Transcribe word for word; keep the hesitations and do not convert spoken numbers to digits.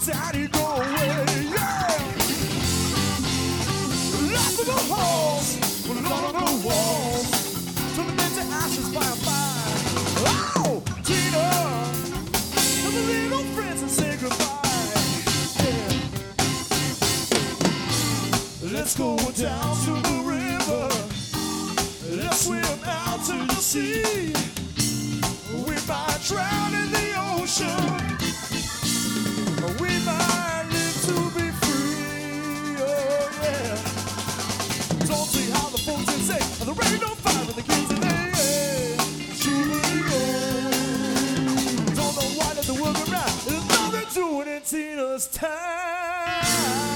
anxiety go away. Yeah. Lots of the halls, a lot of the walls, turn them into ashes by and by. Oh, Tina, tell the little friends and say goodbye. Yeah. Let's go down to the river. Let's swim out to the sea. We might drown in the ocean. We might live to be free. Oh yeah. Don't see how the folks can say there ain't no fire with the kids in there. Don't know why let the world go round. There's nothing doing in Tina's time.